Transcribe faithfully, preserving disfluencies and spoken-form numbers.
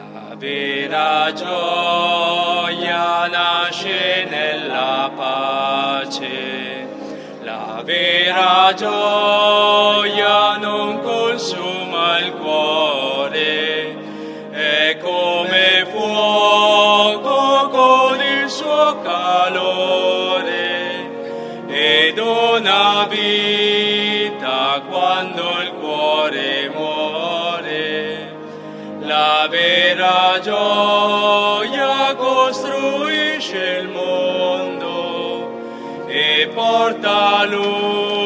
La vera gioia nasce nella pace, la vera gioia non consuma il cuore, è come fuoco con il suo calore e dona vita quando il cuore muore. La vera gioia costruisce il mondo e porta luce